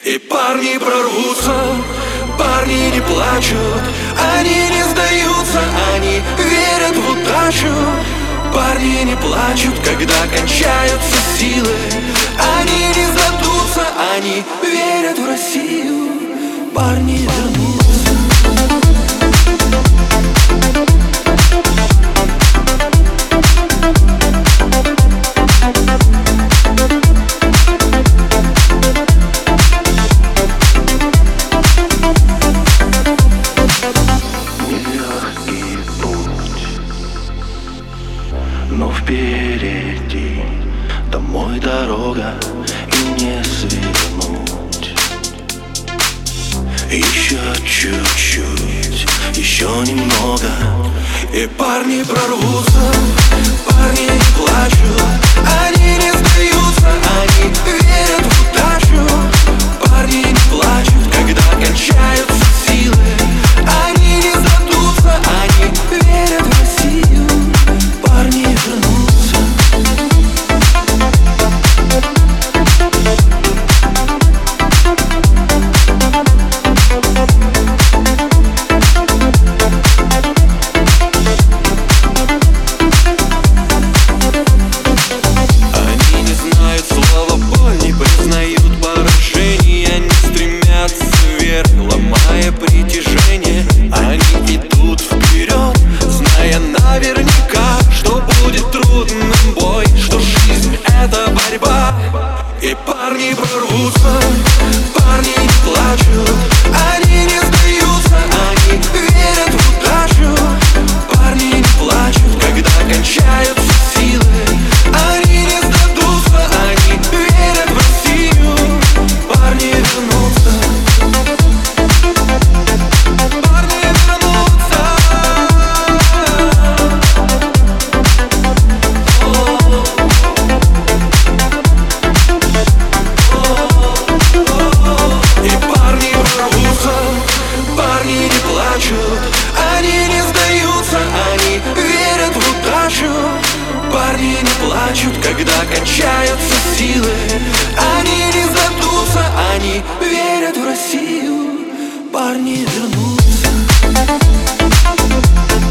И парни прорвутся, парни не плачут, они не сдаются, они верят в удачу. Парни не плачут, когда кончаются силы, они не сдадутся, они верят в Россию. Парни вернутся. Но впереди домой дорога, и не свернуть. Еще чуть-чуть, еще немного, и парни прорвутся, парни не плачут, они не сдаются, они верят в удачу. Парни не плачут, когда кончаются силы, они не сдадутся, они верят в Россию. Парни вернутся. Они не знают слова боль, не признают поражения, не стремятся вверх, ломая притяжение. Они идут вперед, зная наверняка, что будет трудным бой, что жизнь — это борьба. И парни прорвутся, парни не плачут, они не сдаются, они верят в удачу. Парни не плачут, когда кончаются силы, они не сдадутся, они верят в Россию. Парни вернутся. Парни вернутся. И парни прорвутся, парни не плачут, они не сдаются, они верят в удачу. Парни не плачут, когда кончаются силы, они не сдадутся, они верят в Россию. Парни вернутся.